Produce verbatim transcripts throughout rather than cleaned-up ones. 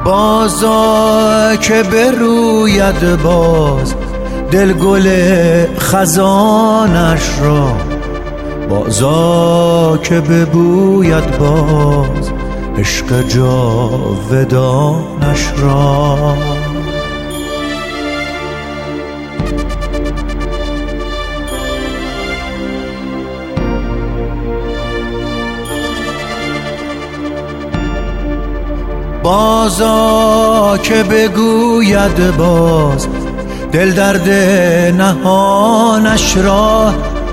بازا که بروید باز دل گل خزانش را، بازا که ببوید باز عشق جاودانش را. بازا که بگوید باز دل درد نهانش را،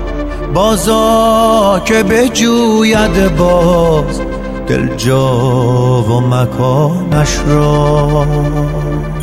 بازا که بجوید باز دل جا و مکانش را.